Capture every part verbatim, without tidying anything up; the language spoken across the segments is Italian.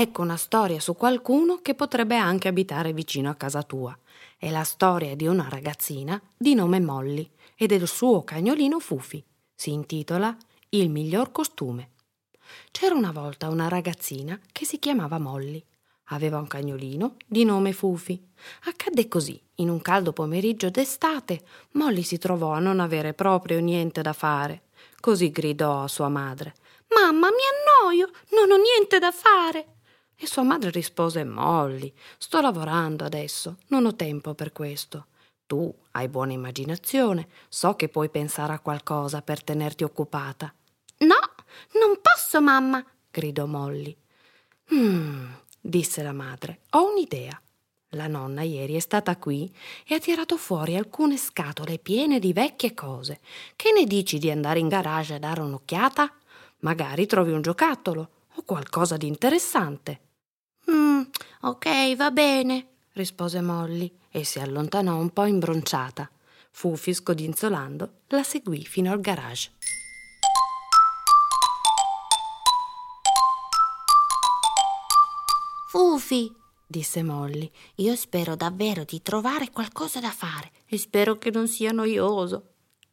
ecco una storia su qualcuno che potrebbe anche abitare vicino a casa tua. È la storia di una ragazzina di nome Molly e del suo cagnolino Fufi. Si intitola Il miglior costume. C'era una volta una ragazzina che si chiamava Molly. Aveva un cagnolino di nome Fufi. Accadde così: in un caldo pomeriggio d'estate, Molly si trovò a non avere proprio niente da fare. Così gridò a sua madre: «Mamma, mi annoio, non ho niente da fare!» E sua madre rispose: «Molly, sto lavorando adesso, non ho tempo per questo. Tu hai buona immaginazione, so che puoi pensare a qualcosa per tenerti occupata». «No, non posso, mamma!» gridò Molly. «Mm», disse la madre, «ho un'idea. La nonna ieri è stata qui e ha tirato fuori alcune scatole piene di vecchie cose. Che ne dici di andare in garage a dare un'occhiata? Magari trovi un giocattolo o qualcosa di interessante». «Mm, ok, va bene», rispose Molly e si allontanò un po' imbronciata. Fufi, scodinzolando, la seguì fino al garage. «Fufi», disse Molly, «io spero davvero di trovare qualcosa da fare e spero che non sia noioso».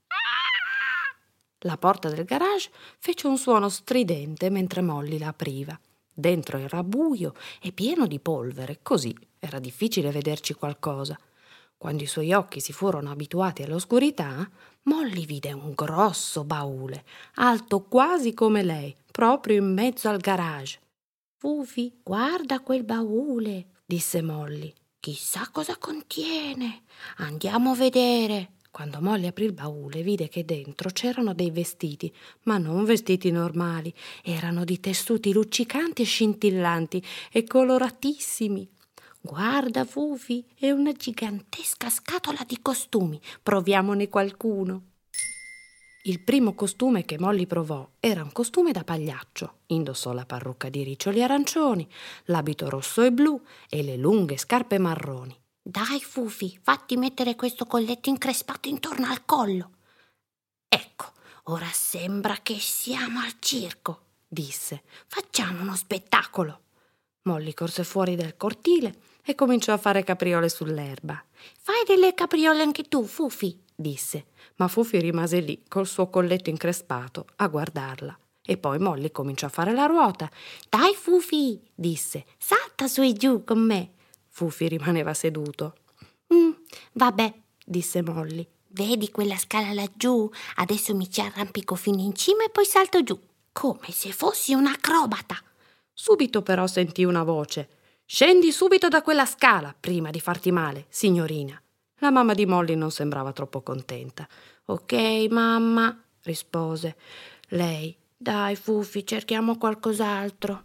La porta del garage fece un suono stridente mentre Molly la apriva. Dentro era buio e pieno di polvere, così era difficile vederci qualcosa. Quando i suoi occhi si furono abituati all'oscurità, Molly vide un grosso baule, alto quasi come lei, proprio in mezzo al garage. «Fufi, guarda quel baule», disse Molly. «Chissà cosa contiene. Andiamo a vedere». Quando Molly aprì il baule, vide che dentro c'erano dei vestiti, ma non vestiti normali. Erano di tessuti luccicanti e scintillanti e coloratissimi. «Guarda, Fufi, è una gigantesca scatola di costumi. Proviamone qualcuno». Il primo costume che Molly provò era un costume da pagliaccio. Indossò la parrucca di riccioli arancioni, l'abito rosso e blu e le lunghe scarpe marroni. «Dai, Fufi, fatti mettere questo colletto increspato intorno al collo». «Ecco, ora sembra che siamo al circo», disse. «Facciamo uno spettacolo». Molly corse fuori dal cortile e cominciò a fare capriole sull'erba. «Fai delle capriole anche tu, Fufi», disse, ma Fufi rimase lì col suo colletto increspato a guardarla. E poi Molly cominciò a fare la ruota. «Dai, Fufi», disse, «salta su e giù con me». Fufi rimaneva seduto. Mm, «Vabbè», disse Molly, «vedi quella scala laggiù? Adesso mi ci arrampico fino in cima e poi salto giù, come se fossi un acrobata». Subito però sentì una voce: «Scendi subito da quella scala prima di farti male, signorina». La mamma di Molly non sembrava troppo contenta. «Ok, mamma», rispose lei. «Dai, Fufi, cerchiamo qualcos'altro».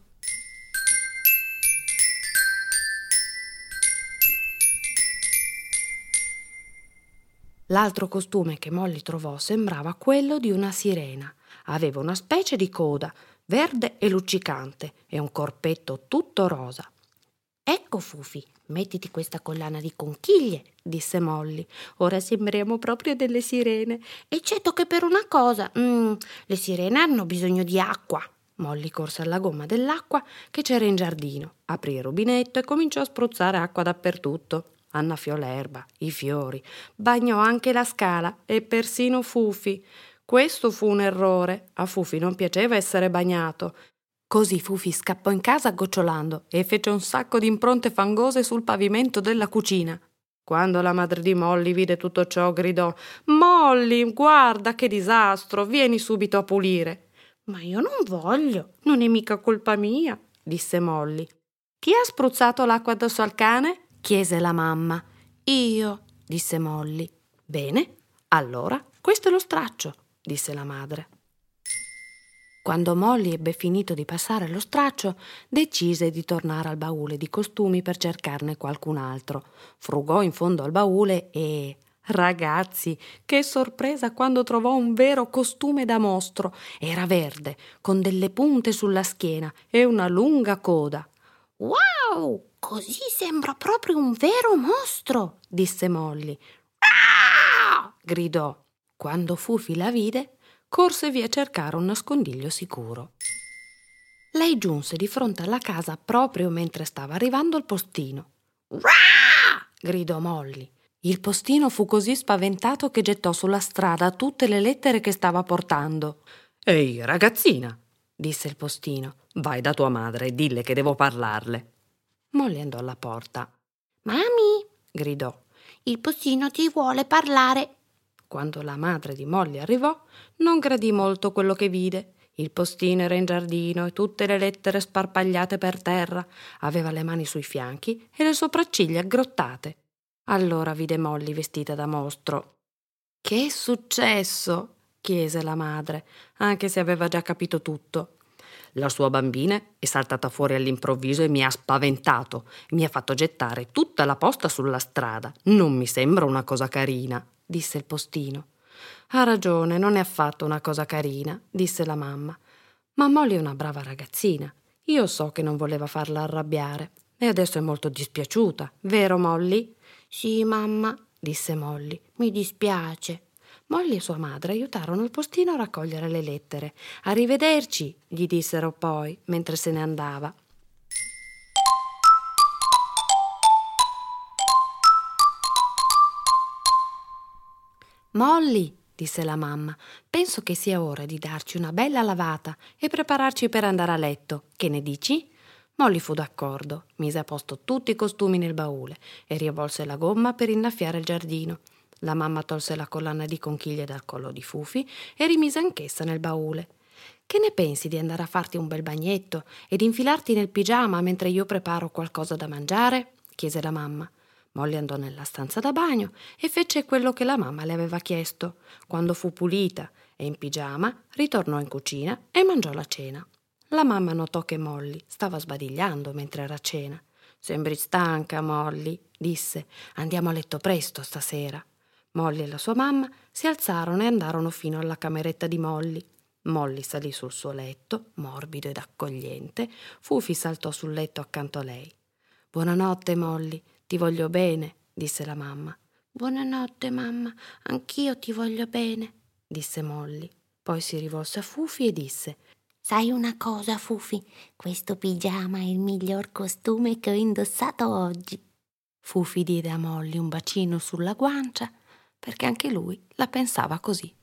L'altro costume che Molly trovò sembrava quello di una sirena. Aveva una specie di coda, verde e luccicante, e un corpetto tutto rosa. «Ecco, Fufi, mettiti questa collana di conchiglie», disse Molly. «Ora sembriamo proprio delle sirene, eccetto che per una cosa, mm, le sirene hanno bisogno di acqua». Molly corse alla gomma dell'acqua che c'era in giardino, aprì il rubinetto e cominciò a spruzzare acqua dappertutto. Annaffiò l'erba, i fiori, bagnò anche la scala e persino Fufi. Questo fu un errore. A Fufi non piaceva essere bagnato. Così Fufi scappò in casa gocciolando e fece un sacco di impronte fangose sul pavimento della cucina. Quando la madre di Molly vide tutto ciò, gridò: «Molly, guarda che disastro, vieni subito a pulire». «Ma io non voglio, non è mica colpa mia», disse Molly. «Chi ha spruzzato l'acqua addosso al cane?» chiese la mamma. «Io», disse Molly. «Bene, allora questo è lo straccio», disse la madre. Quando Molly ebbe finito di passare lo straccio, decise di tornare al baule di costumi per cercarne qualcun altro. Frugò in fondo al baule e... ragazzi, che sorpresa quando trovò un vero costume da mostro! Era verde, con delle punte sulla schiena e una lunga coda. «Wow! Così sembra proprio un vero mostro!» disse Molly. «Ah!» gridò. Quando Fufi la vide, corse via a cercare un nascondiglio sicuro. Lei giunse di fronte alla casa proprio mentre stava arrivando il postino. «Uah!» gridò Molly. Il postino fu così spaventato che gettò sulla strada tutte le lettere che stava portando. «Ehi, ragazzina!» disse il postino. «Vai da tua madre e dille che devo parlarle.» Molly andò alla porta. «Mami!» gridò. «Il postino ti vuole parlare.» Quando la madre di Molly arrivò, non gradì molto quello che vide. Il postino era in giardino e tutte le lettere sparpagliate per terra. Aveva le mani sui fianchi e le sopracciglia aggrottate. Allora vide Molly vestita da mostro. «Che è successo?» chiese la madre, anche se aveva già capito tutto. «La sua bambina è saltata fuori all'improvviso e mi ha spaventato. Mi ha fatto gettare tutta la posta sulla strada. Non mi sembra una cosa carina», disse il postino. «Ha ragione, non è affatto una cosa carina», disse la mamma. «Ma Molly è una brava ragazzina. Io so che non voleva farla arrabbiare. E adesso è molto dispiaciuta, vero Molly?» «Sì, mamma», disse Molly. «Mi dispiace.» Molly e sua madre aiutarono il postino a raccogliere le lettere. «Arrivederci», gli dissero poi, mentre se ne andava. «Molly», disse la mamma, «penso che sia ora di darci una bella lavata e prepararci per andare a letto. Che ne dici?» Molly fu d'accordo, mise a posto tutti i costumi nel baule e riavvolse la gomma per innaffiare il giardino. La mamma tolse la collana di conchiglie dal collo di Fufi e rimise anch'essa nel baule. «Che ne pensi di andare a farti un bel bagnetto ed infilarti nel pigiama mentre io preparo qualcosa da mangiare?» chiese la mamma. Molly andò nella stanza da bagno e fece quello che la mamma le aveva chiesto. Quando fu pulita e in pigiama, ritornò in cucina e mangiò la cena. La mamma notò che Molly stava sbadigliando mentre era a cena. «Sembri stanca, Molly», disse. «Andiamo a letto presto stasera.» Molly e la sua mamma si alzarono e andarono fino alla cameretta di Molly. Molly salì sul suo letto, morbido ed accogliente. Fufi saltò sul letto accanto a lei. «Buonanotte, Molly, ti voglio bene», disse la mamma. «Buonanotte, mamma, anch'io ti voglio bene», disse Molly. Poi si rivolse a Fufi e disse: «Sai una cosa, Fufi? Questo pigiama è il miglior costume che ho indossato oggi.» Fufi diede a Molly un bacino sulla guancia perché anche lui la pensava così.